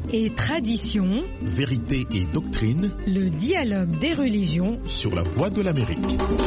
et tradition, vérité et doctrine, le dialogue des religions sur la Voix de l'Amérique.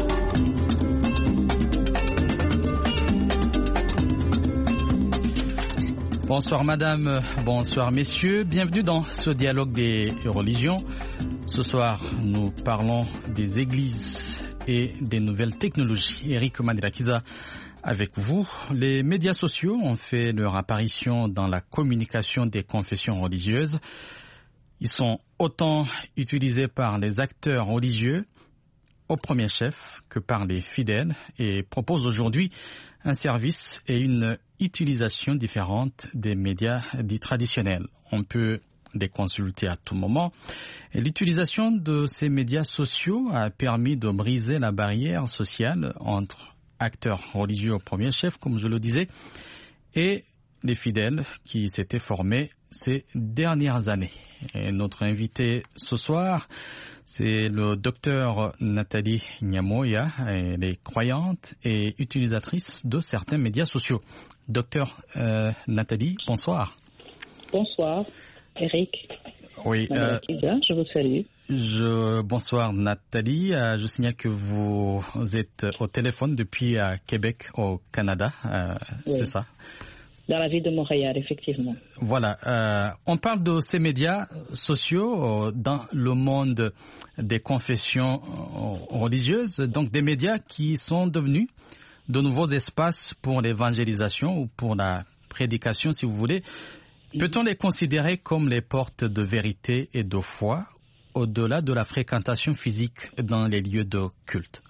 Bonsoir madame, bonsoir messieurs, bienvenue dans ce dialogue des religions. Ce soir, nous parlons des églises et des nouvelles technologies. Eric Mandelakiza avec vous. Les médias sociaux ont fait leur apparition dans la communication des confessions religieuses. Ils sont autant utilisés par les acteurs religieux au premier chef que par les fidèles et proposent aujourd'hui un service et une utilisation différente des médias dits traditionnels. On peut les consulter à tout moment. Et l'utilisation de ces médias sociaux a permis de briser la barrière sociale entre acteurs religieux au premier chef, comme je le disais, et les fidèles qui s'étaient formés ces dernières années. Et notre invitée ce soir, c'est le docteur Nathalie Nyamoya. Elle est croyante et utilisatrice de certains médias sociaux. Docteur Nathalie, bonsoir. Bonsoir, Eric. Oui. Je vous salue. Bonsoir Nathalie. Je signale que vous êtes au téléphone depuis Québec, au Canada. Oui. C'est ça? Dans la ville de Montréal, effectivement. Voilà. On parle de ces médias sociaux dans le monde des confessions religieuses, donc des médias qui sont devenus de nouveaux espaces pour l'évangélisation ou pour la prédication, si vous voulez. Peut-on les considérer comme les portes de vérité et de foi au-delà de la fréquentation physique dans les lieux de culte?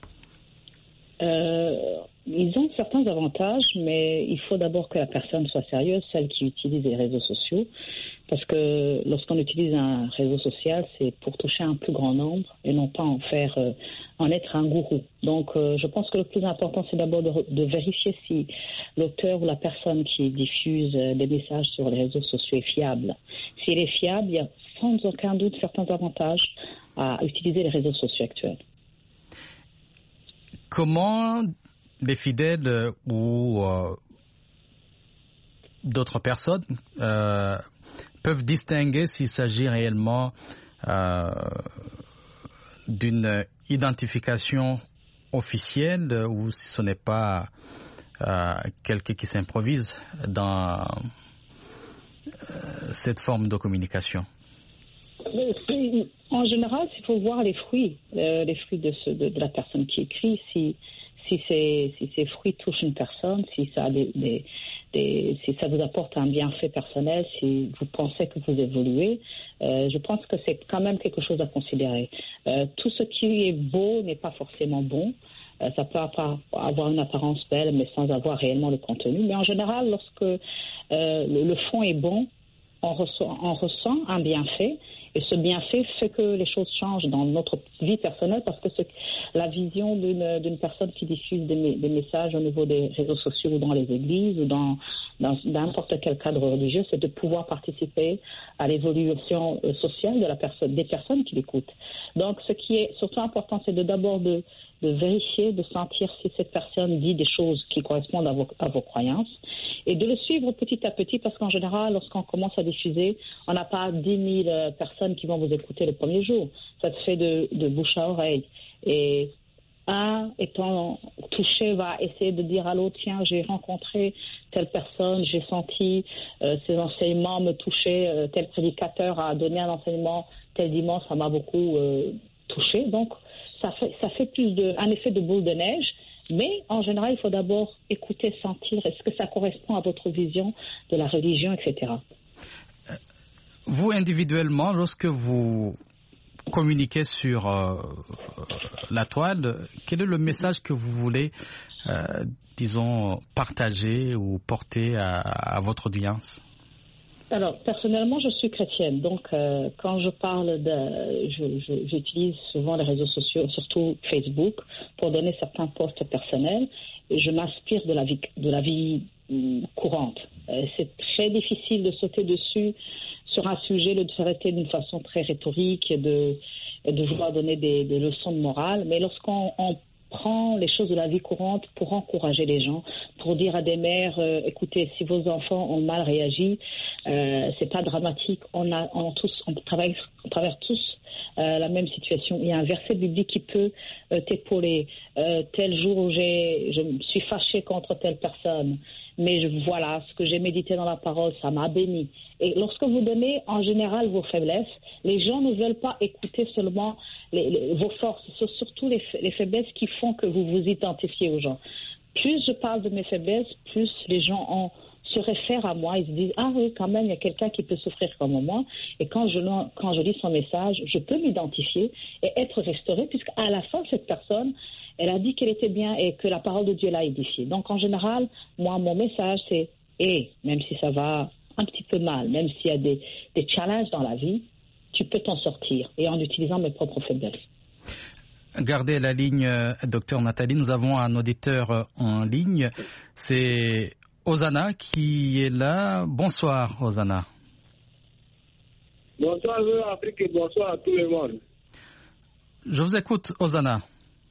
Ils ont certains avantages, mais il faut d'abord que la personne soit sérieuse, celle qui utilise les réseaux sociaux, parce que lorsqu'on utilise un réseau social, c'est pour toucher un plus grand nombre et non pas en être un gourou. Donc, je pense que le plus important, c'est d'abord de vérifier si l'auteur ou la personne qui diffuse des messages sur les réseaux sociaux est fiable. S'il est fiable, il y a sans aucun doute certains avantages à utiliser les réseaux sociaux actuels. Comment les fidèles ou d'autres personnes peuvent distinguer s'il s'agit réellement d'une identification officielle ou si ce n'est pas quelqu'un qui s'improvise dans cette forme de communication? En général, il faut voir les fruits de la personne qui écrit. Si ces fruits touchent une personne, si ça vous apporte un bienfait personnel, si vous pensez que vous évoluez, je pense que c'est quand même quelque chose à considérer. Tout ce qui est beau n'est pas forcément bon. Ça peut avoir une apparence belle, mais sans avoir réellement le contenu. Mais en général, lorsque le fond est bon, on ressent un bienfait. Et ce bienfait fait que les choses changent dans notre vie personnelle parce que la vision d'une personne qui diffuse des messages au niveau des réseaux sociaux ou dans les églises ou dans n'importe quel cadre religieux, c'est de pouvoir participer à l'évolution sociale des personnes qui l'écoutent. Donc, ce qui est surtout important, c'est d'abord de vérifier, de sentir si cette personne dit des choses qui correspondent à vos croyances et de le suivre petit à petit parce qu'en général, lorsqu'on commence à diffuser, on n'a pas 10 000 personnes qui vont vous écouter le premier jour. Ça se fait de bouche à oreille. Et un étant touché va essayer de dire à l'autre, tiens, j'ai rencontré telle personne, j'ai senti ces enseignements me toucher, tel prédicateur a donné un enseignement tel dimanche, ça m'a beaucoup touché. Donc, ça fait un effet de boule de neige, mais en général, il faut d'abord écouter, sentir, est-ce que ça correspond à votre vision de la religion, etc. Vous, individuellement, lorsque vous communiquez sur la toile, quel est le message que vous voulez, partager ou porter à votre audience? Alors, personnellement, je suis chrétienne. Donc, quand je parle j'utilise souvent les réseaux sociaux, surtout Facebook, pour donner certains posts personnels. Et je m'inspire de la vie courante. C'est très difficile de sauter dessus sur un sujet, de traiter d'une façon très rhétorique et de vouloir donner des leçons de morale. Mais lorsqu'on prend les choses de la vie courante pour encourager les gens, pour dire à des mères, écoutez, si vos enfants ont mal réagi, c'est pas dramatique, on traverse tous la même situation. Il y a un verset biblique qui peut t'épauler. Tel jour où je me suis fâchée contre telle personne, mais voilà, ce que j'ai médité dans la parole, ça m'a béni. Et lorsque vous donnez en général vos faiblesses, les gens ne veulent pas écouter seulement vos forces, c'est surtout les faiblesses qui font que vous vous identifiez aux gens. Plus je parle de mes faiblesses, plus les gens se réfèrent à moi, ils se disent « Ah oui, quand même, il y a quelqu'un qui peut souffrir comme moi. » Et quand je lis son message, je peux m'identifier et être restaurée, puisqu'à la fin, cette personne, elle a dit qu'elle était bien et que la parole de Dieu l'a édifiée. Donc, en général, moi, mon message, c'est « même si ça va un petit peu mal, même s'il y a des challenges dans la vie, tu peux t'en sortir. » Et en utilisant mes propres faiblesses. Gardez la ligne, Docteur Nathalie. Nous avons un auditeur en ligne. C'est Osana qui est là. Bonsoir, Osana. Bonsoir, Afrique, et bonsoir à tout le monde. Je vous écoute, Osana.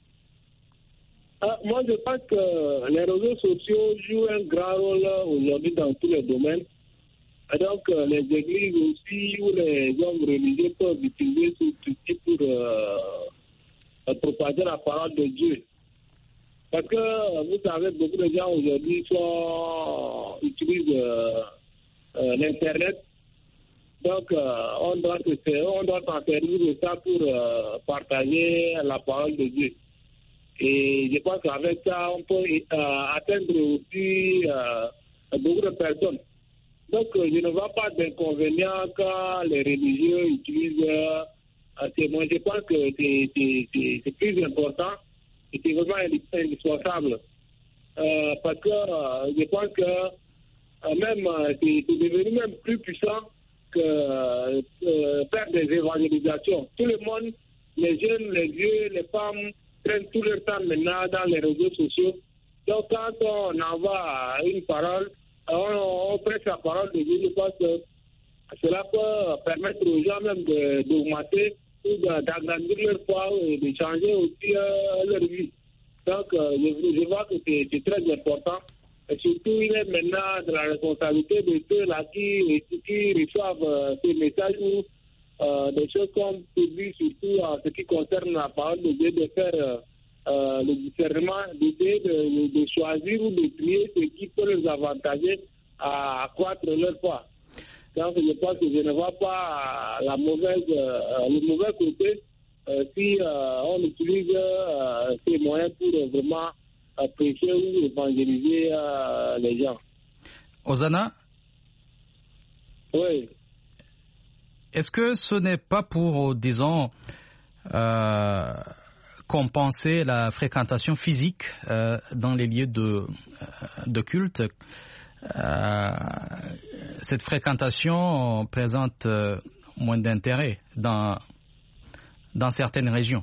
Moi, je pense que les réseaux sociaux jouent un grand rôle aujourd'hui dans tous les domaines. Et donc, les églises aussi, ou les hommes religieux peuvent utiliser ce outil pour propager la parole de Dieu. Parce que, vous savez, beaucoup de gens aujourd'hui utilisent l'Internet. Donc, on doit s'en servir de ça pour partager la parole de Dieu. Et je pense qu'avec ça, on peut atteindre aussi beaucoup de personnes. Donc, je ne vois pas d'inconvénient quand les religieux utilisent ces moyens. Je pense que c'est plus important et c'est vraiment indispensable. Parce que je pense que même c'est devenu même plus puissant que faire des évangélisations. Tout le monde, les jeunes, les vieux, les femmes, prennent tout leur temps maintenant dans les réseaux sociaux. Donc, quand on envoie une parole, on prête la parole de Dieu. Je pense que cela peut permettre aux gens même d'augmenter ou d'agrandir leur foi et de changer aussi leur vie. Donc, je vois que c'est très important. Et surtout, il est maintenant de la responsabilité de ceux-là qui reçoivent ces messages ou des choses qu'on publie, surtout en ce qui concerne la parole de Dieu, de faire le discernement, d'essayer de choisir ou de trier ce qui peut les avantager à accroître leur foi. Donc, je pense que je ne vois pas le mauvais côté si on utilise ces moyens pour vraiment prêcher ou évangéliser les gens. Osana? Oui. Est-ce que ce n'est pas pour, disons, compenser la fréquentation physique dans les lieux de culte? Cette fréquentation présente moins d'intérêt dans certaines régions.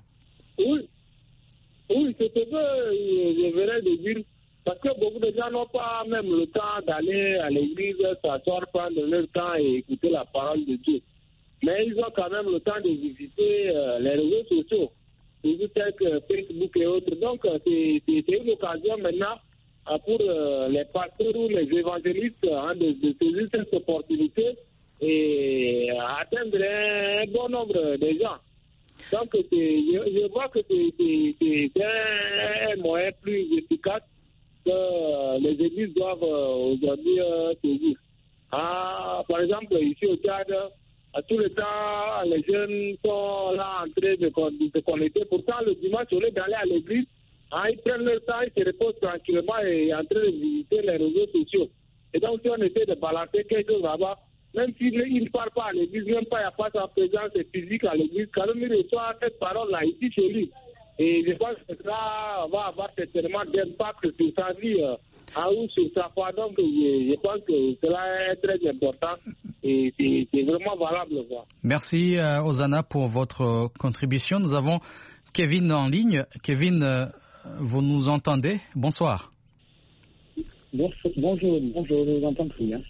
Oui, c'est ce que je venais de dire. Parce que beaucoup de gens n'ont pas même le temps d'aller à l'église, s'asseoir, prendre leur temps et écouter la parole de Dieu. Mais ils ont quand même le temps de visiter les réseaux sociaux, tels que Facebook et autres. Donc, c'est une occasion maintenant pour les pasteurs ou les évangélistes de saisir cette opportunité et atteindre un bon nombre de gens. Donc, je vois que c'est un moyen plus efficace que les églises doivent aujourd'hui saisir. Par exemple, ici au Tchad, à tout le temps, les jeunes sont là en train de se connecter. Pourtant, le dimanche, au lieu d'aller à l'église, ils prennent leur temps, ils se reposent tranquillement et en train de visiter les réseaux sociaux. Et donc, si on essaie de balancer quelque chose là-bas, même s'il ne parle pas à l'église, même pas, il n'y a pas sa présence physique à l'église, quand même, il reçoit cette parole-là ici chez lui. Et je pense que cela va avoir certainement d'impact sur sa vie ou sur sa foi. Donc, je pense que cela est très important et c'est vraiment valable. Merci, Osana, pour votre contribution. Nous avons Kevin en ligne. Kevin, vous nous entendez? Bonsoir. Bonjour, je vous entends très bien.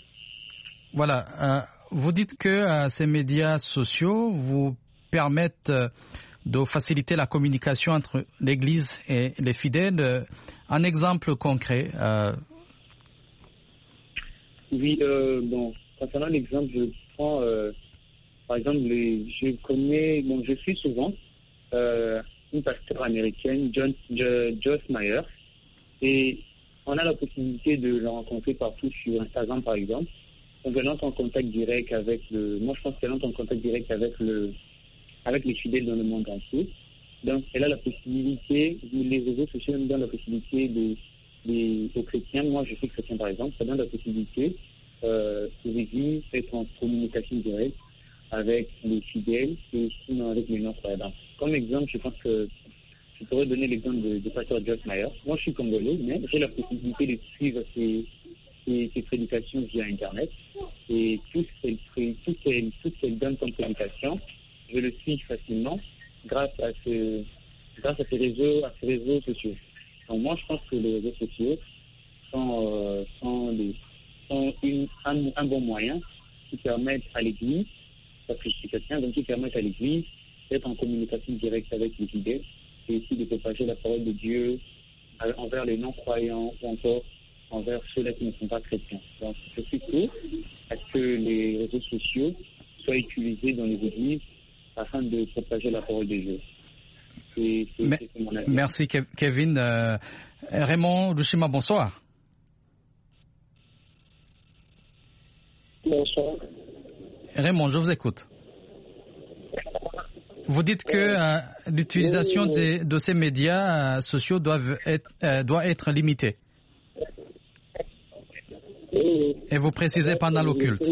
Voilà, vous dites que ces médias sociaux vous permettent de faciliter la communication entre l'Église et les fidèles. Un exemple concret. Oui, concernant l'exemple, je prends, par exemple, je suis souvent une pasteur américaine, Joyce Meyer, et on a la possibilité de le rencontrer partout sur Instagram, par exemple. Donc, elle entre en contact direct avec moi, je pense qu'elle entre en contact direct avec les fidèles dans le monde entier. Donc, elle a la possibilité, les réseaux sociaux nous donnent la possibilité aux chrétiens, moi je suis chrétien par exemple, ça donne la possibilité aux églises d'être en communication directe avec les fidèles et aussi avec les non-croyants. Comme exemple, je pense que je pourrais donner l'exemple de pasteur Joyce Meyer. Moi je suis congolais, mais j'ai la possibilité de suivre ses prédications via Internet. Et tout ce qu'elle donne comme prédication, je le suis facilement grâce à ces réseaux sociaux. Donc moi, je pense que les réseaux sociaux sont un bon moyen qui permettent à l'Église, parce que je suis chrétien, donc qui permettent à l'Église d'être en communication directe avec les fidèles et aussi de propager la parole de Dieu envers les non-croyants ou encore envers ceux-là qui ne sont pas chrétiens. Donc je suis pour à ce que les réseaux sociaux soient utilisés dans les églises afin de propager la parole de Dieu. C'est mon avis. Merci Kevin. Raymond Lushima, bonsoir. Bonsoir. Raymond, je vous écoute. Vous dites que l'utilisation de ces médias sociaux doit être limitée. Et vous précisez pendant l'occulte.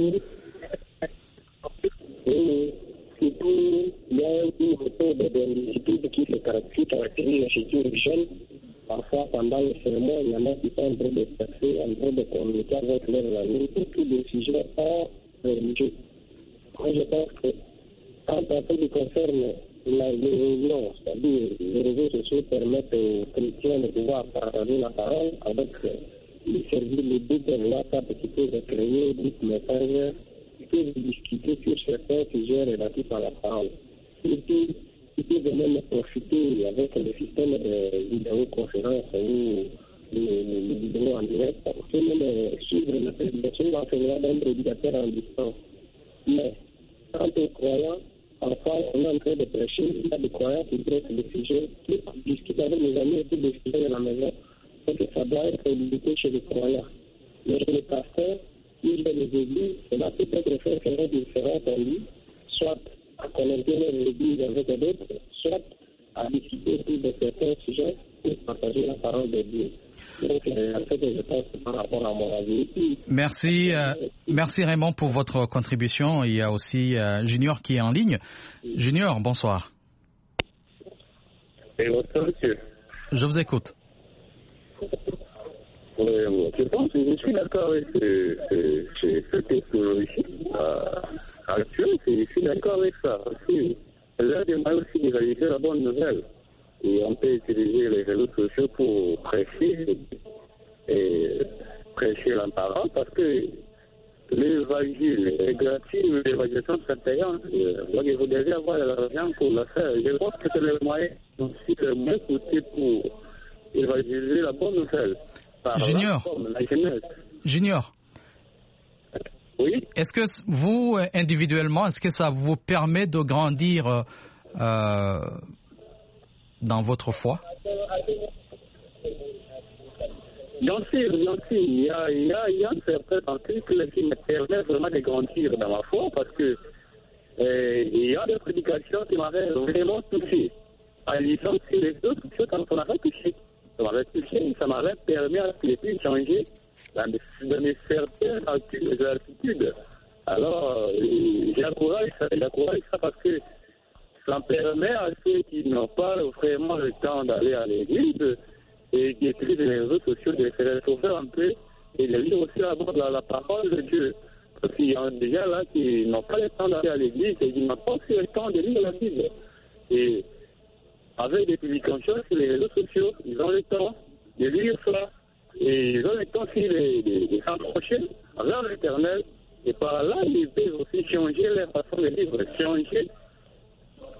Il y a une méthode de qui se caractérise chez les jeunes. Parfois, pendant le sermon, il y en a qui sont en train de passer, en train de communiquer avec leurs amis, tous des sujets hors religieux. Moi, je pense que quand un peu concerne les réunions, c'est-à-dire les réseaux sociaux permettent aux chrétiens de pouvoir partager la parole avec les services, les deux là, qui peuvent créer des messages, qui peuvent discuter sur certains sujets relatifs à la parole. Et puis, ils peuvent même profiter avec le système de vidéoconférence ou les vidéos en direct, pour même suivre la prédication d'enseignement d'un prédicateur en distance. Mais, quand on est croyant, parfois on est en train de prêcher, il y a des croyants qui traitent des sujets, qui discutent avec les amis et des sujets de la maison. Donc ça doit être limité chez les croyants. Mais chez les pasteurs, si les églises, cela peut être fait une différence en lui, soit à connecter l'église avec d'autres, soit à discuter de certains sujets et partager la parole de Dieu. Donc, je pense par rapport à mon avis. Merci Raymond pour votre contribution. Il y a aussi Junior qui est en ligne. Junior, bonsoir. Et bonsoir, monsieur. Je vous écoute. Je pense que je suis d'accord avec cette technologie actuelle. Je suis d'accord avec ça. Là, j'aimerais aussi réaliser la bonne nouvelle. Et on peut utiliser les réseaux sociaux pour prêcher la parole parce que l'évangile est gratuit, l'évangélisation c'est payant. Donc vous devez avoir l'argent pour le faire. Je pense que c'est le moyen aussi le moins coûté pour évangéliser la bonne nouvelle. Junior. Oui. Est-ce que vous, individuellement, est-ce que ça vous permet de grandir dans votre foi? Bien sûr. Il y a un certain article qui me permet vraiment de grandir dans ma foi parce que il y a des prédications qui m'avaient vraiment touché. En lisant sur les autres, quand on m'avait touché. Ça m'avait permis à ce que je puisse changer dans mes certaines attitudes. Alors, j'encourage ça parce que ça permet à ceux qui n'ont pas vraiment le temps d'aller à l'église et qui utilisent les réseaux sociaux de se retrouver un peu et de lire aussi la parole de Dieu. Parce qu'il y a déjà là qui n'ont pas le temps d'aller à l'église et qui n'ont pas aussi le temps de lire la Bible. Et avec des publications sur les réseaux sociaux, ils ont le temps de lire ça et ils ont le temps aussi de s'approcher vers l'Éternel et par là ils peuvent aussi changer leur façon de vivre, changer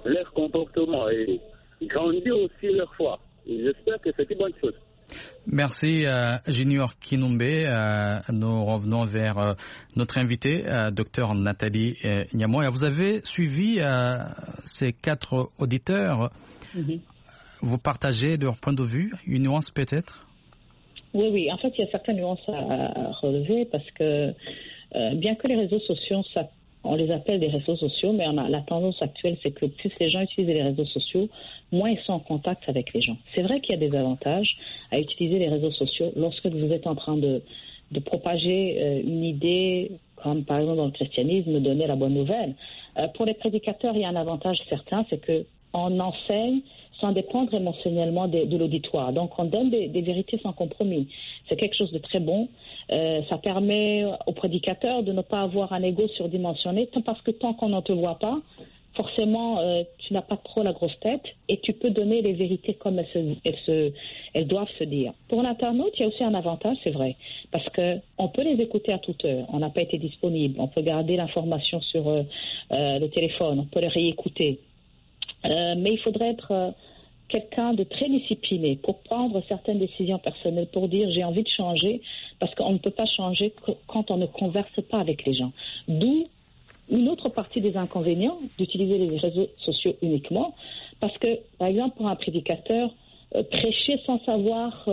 leur comportement et grandir aussi leur foi. Et j'espère que c'est une bonne chose. Merci Junior Kinumbe. Nous revenons vers notre invité, Dr Nathalie Nyamoya. Vous avez suivi ces 4 auditeurs. Vous partagez leur point de vue, une nuance peut-être? Oui. En fait, il y a certaines nuances à relever parce que bien que les réseaux sociaux, on les appelle des réseaux sociaux, mais la tendance actuelle, c'est que plus les gens utilisent les réseaux sociaux, moins ils sont en contact avec les gens. C'est vrai qu'il y a des avantages à utiliser les réseaux sociaux lorsque vous êtes en train de propager une idée, comme par exemple dans le christianisme, donner la bonne nouvelle. Pour les prédicateurs, il y a un avantage certain, c'est qu'on enseigne sans dépendre émotionnellement de l'auditoire. Donc, on donne des vérités sans compromis. C'est quelque chose de très bon. Ça permet aux prédicateurs de ne pas avoir un ego surdimensionné, parce que tant qu'on ne te voit pas, forcément, tu n'as pas trop la grosse tête et tu peux donner les vérités comme elles doivent se dire. Pour l'internaute, il y a aussi un avantage, c'est vrai, parce qu'on peut les écouter à toute heure. On n'a pas été disponible. On peut garder l'information sur le téléphone. On peut les réécouter. Mais il faudrait être quelqu'un de très discipliné pour prendre certaines décisions personnelles, pour dire j'ai envie de changer, parce qu'on ne peut pas changer quand on ne converse pas avec les gens. D'où une autre partie des inconvénients d'utiliser les réseaux sociaux uniquement, parce que, par exemple, pour un prédicateur, prêcher sans savoir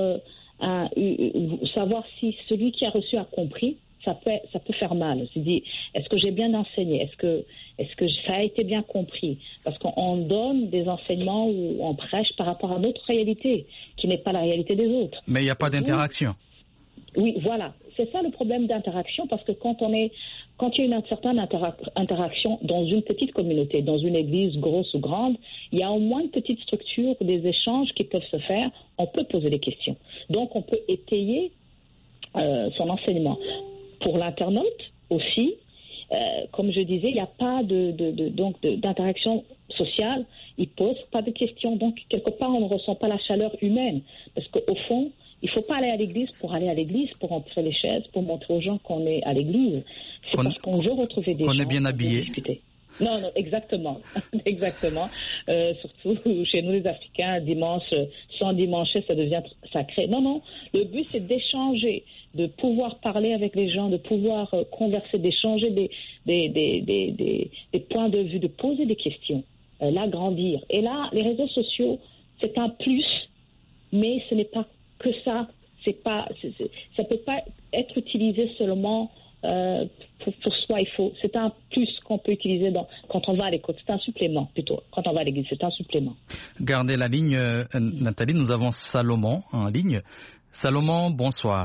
si celui qui a reçu a compris, ça peut faire mal. Je dis, est-ce que j'ai bien enseigné? Est-ce que ça a été bien compris? Parce qu'on donne des enseignements où on prêche par rapport à notre réalité, qui n'est pas la réalité des autres. Mais il n'y a pas d'interaction. Oui, voilà. C'est ça le problème d'interaction, parce que quand il y a une certaine interaction dans une petite communauté, dans une église grosse ou grande, il y a au moins une petite structure, des échanges qui peuvent se faire. On peut poser des questions. Donc, on peut étayer son enseignement. Pour l'internaute aussi, comme je disais, il n'y a pas d'interaction sociale. Il ne pose pas de questions. Donc, quelque part, on ne ressent pas la chaleur humaine. Parce qu'au fond, il ne faut pas aller à l'église, pour rentrer les chaises, pour montrer aux gens qu'on est à l'église. C'est parce qu'on veut retrouver des gens. Qu'on est bien habillé. Non, exactement. Exactement. Surtout chez nous, les Africains, dimanche, sans dimancher, ça devient sacré. Non. Le but, c'est d'échanger, de pouvoir parler avec les gens, de pouvoir converser, d'échanger des points de vue, de poser des questions, l'agrandir. Et là, les réseaux sociaux, c'est un plus, mais ce n'est pas que ça. Ça peut pas être utilisé seulement pour soi. C'est un plus qu'on peut utiliser quand on va à l'école. C'est un supplément plutôt. Quand on va à l'église, c'est un supplément. Gardez la ligne, Nathalie. Nous avons Salomon en ligne. Salomon, bonsoir.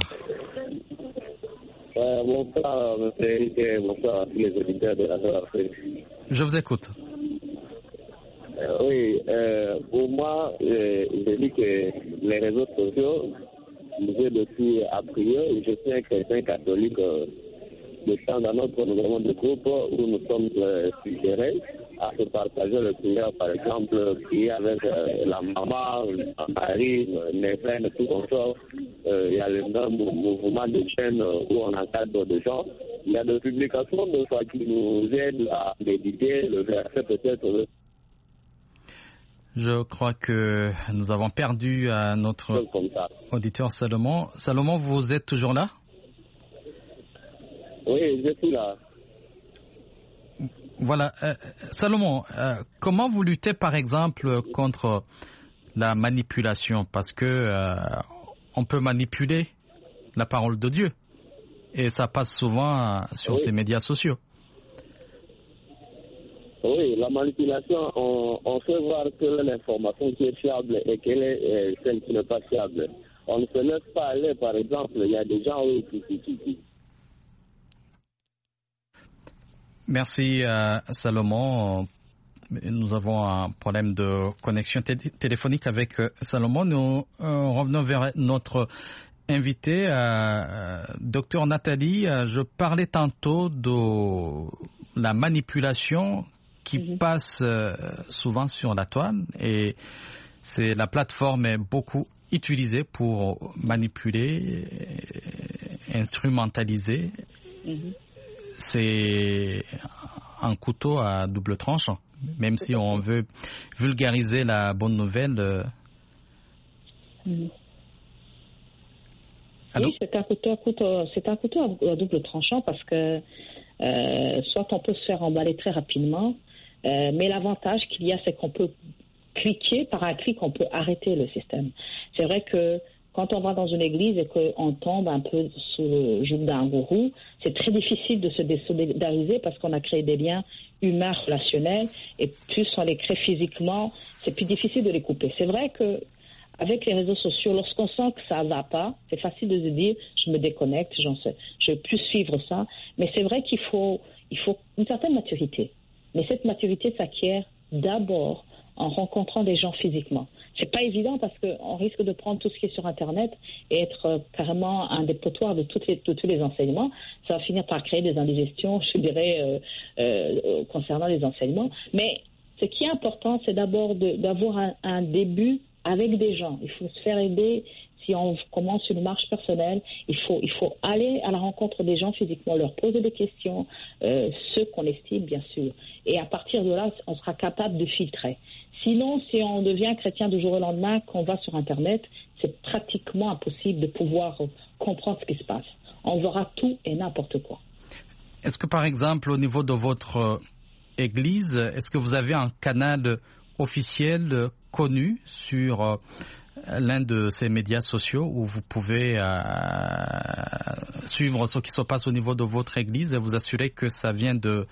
Bonsoir, M. Eric, et bonsoir à tous les auditeurs de la Afrique. Je vous écoute. Oui, pour moi, je dis que les réseaux sociaux nous aident aussi à prier. Je suis un chrétien catholique dans notre gouvernement de groupe où nous sommes suggérés à se partager le prière, par exemple, prier avec la maman, le mari, les frères, tout comme ça. Il y a le même mouvement de chaîne où on encadre des gens. Il y a des publications de fois qui nous aident à méditer le verset peut-être. Je crois que nous avons perdu notre auditeur Salomon. Salomon, vous êtes toujours là? Oui, je suis là. Voilà. Salomon, comment vous luttez par exemple contre la manipulation? Parce que on peut manipuler la parole de Dieu et ça passe souvent sur ces médias sociaux. Oui, la manipulation, on fait voir que l'information qui est fiable et quelle est celle qui n'est pas fiable. On ne se laisse pas aller, par exemple, il y a des gens qui... Merci Salomon. Nous avons un problème de connexion téléphonique avec Salomon. Nous revenons vers notre invité, Dr Nathalie. Je parlais tantôt de la manipulation qui passe souvent sur la toile et la plateforme est beaucoup utilisée pour manipuler, instrumentaliser. C'est un couteau à double tranchant. même si on veut vulgariser la bonne nouvelle. Oui, c'est un couteau à double tranchant parce que soit on peut se faire emballer très rapidement, mais l'avantage qu'il y a, c'est qu'on peut cliquer, par un clic, on peut arrêter le système. C'est vrai que quand on va dans une église et qu'on tombe un peu sous le joug d'un gourou, c'est très difficile de se désolidariser parce qu'on a créé des liens humains, relationnels, et plus on les crée physiquement, c'est plus difficile de les couper. C'est vrai que avec les réseaux sociaux, lorsqu'on sent que ça va pas, c'est facile de se dire je me déconnecte, je vais plus suivre ça. Mais c'est vrai qu'il faut une certaine maturité. Mais cette maturité s'acquiert d'abord en rencontrant des gens physiquement. C'est pas évident parce qu'on risque de prendre tout ce qui est sur Internet et être carrément un dépotoir de tous les enseignements. Ça va finir par créer des indigestions, je dirais, concernant les enseignements. Mais ce qui est important, c'est d'abord d'avoir un début avec des gens. Il faut se faire aider. Si on commence une marche personnelle, il faut aller à la rencontre des gens physiquement, leur poser des questions, ceux qu'on estime bien sûr. Et à partir de là, on sera capable de filtrer. Sinon, si on devient chrétien du jour au lendemain, qu'on va sur Internet, c'est pratiquement impossible de pouvoir comprendre ce qui se passe. On verra tout et n'importe quoi. Est-ce que par exemple, au niveau de votre église, est-ce que vous avez un canal officiel connu sur l'un de ces médias sociaux où vous pouvez suivre ce qui se passe au niveau de votre église et vous assurer que ça vient de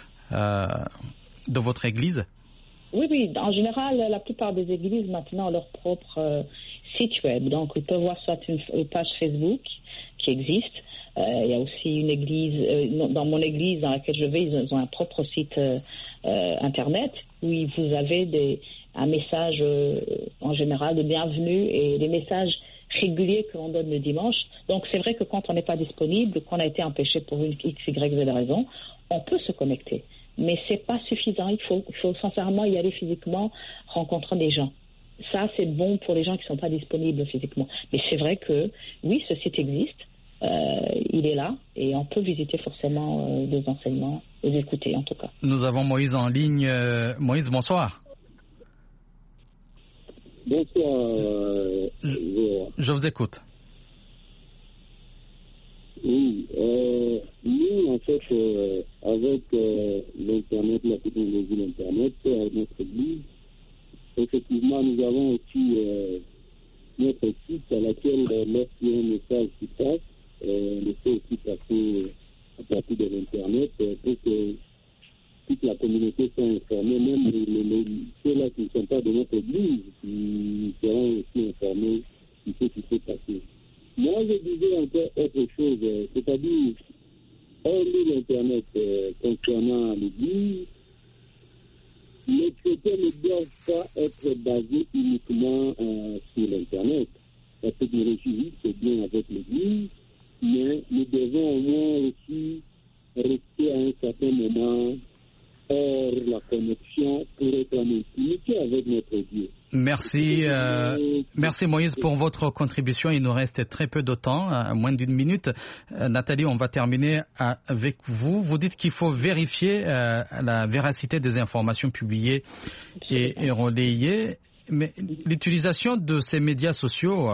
votre église? Oui. En général, la plupart des églises maintenant ont leur propre site web. Donc, ils peuvent voir soit une page Facebook qui existe. Il y a aussi une église, dans mon église dans laquelle je vais, ils ont un propre site Internet où vous avez un message en général de bienvenue et des messages réguliers que l'on donne le dimanche. Donc c'est vrai que quand on n'est pas disponible, qu'on a été empêché pour une X, Y, Z raison, on peut se connecter. Mais c'est pas suffisant. Il faut sincèrement y aller physiquement, rencontrer des gens. Ça, c'est bon pour les gens qui ne sont pas disponibles physiquement. Mais c'est vrai que, oui, ce site existe. Il est là et on peut visiter forcément des enseignements, les écouter en tout cas. Nous avons Moïse en ligne. Moïse, bonsoir. Bonsoir. Je vous écoute. Oui, nous en fait, avec l'Internet, la technologie de l'Internet, notre église, effectivement, nous avons aussi notre site à laquelle lorsqu'il y a un message qui passe, on peut aussi passer à partir de l'Internet pour que toute la communauté soit informée, même ceux-là qui ne sont pas de notre église, qui seront aussi informés de ce qui s'est passé. Moi, je disais encore autre chose, c'est-à-dire, hormis l'Internet concernant l'église, les chrétiens ne doivent pas être basés uniquement sur l'Internet. La technologie, c'est bien avec l'église, mais nous devons au moins aussi rester à un certain moment hors la connexion pour être en intimité avec notre Dieu. Merci Moïse pour votre contribution. Il nous reste très peu de temps, moins d'une minute. Nathalie, on va terminer avec vous. Vous dites qu'il faut vérifier la véracité des informations publiées et relayées. Mais l'utilisation de ces médias sociaux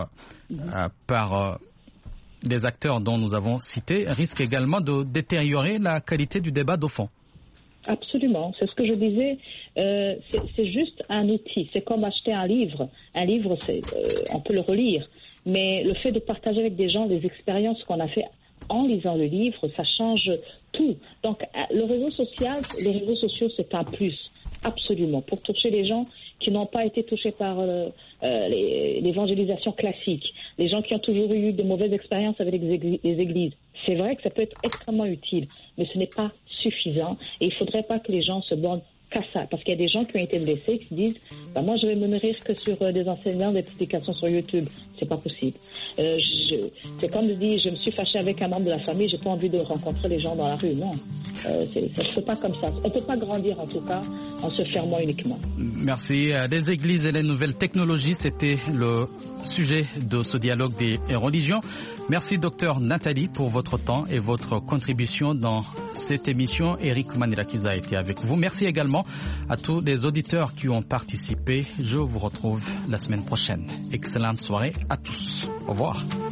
par les acteurs dont nous avons cité risque également de détériorer la qualité du débat de fond. Absolument, c'est ce que je disais, c'est juste un outil, c'est comme acheter un livre. Un livre, on peut le relire, mais le fait de partager avec des gens les expériences qu'on a fait en lisant le livre, ça change tout. Donc les réseaux sociaux, c'est un plus, absolument, pour toucher les gens qui n'ont pas été touchés par l'évangélisation classique, les gens qui ont toujours eu de mauvaises expériences avec les églises. C'est vrai que ça peut être extrêmement utile, mais ce n'est pas suffisant et il ne faudrait pas que les gens se bornent qu'à ça, parce qu'il y a des gens qui ont été blessés qui disent moi je vais me nourrir que sur des enseignements, des publications sur YouTube. C'est pas possible. C'est comme je dis, je me suis fâchée avec un membre de la famille, j'ai pas envie de rencontrer les gens dans la rue. Non, ça se fait pas comme ça. On peut pas grandir en tout cas en se fermant uniquement. Merci. Les églises et les nouvelles technologies, c'était le sujet de ce dialogue des religions. Merci Docteur Nathalie pour votre temps et votre contribution dans cette émission. Eric Manirakiza a été avec vous. Merci également à tous les auditeurs qui ont participé. Je vous retrouve la semaine prochaine. Excellente soirée à tous. Au revoir.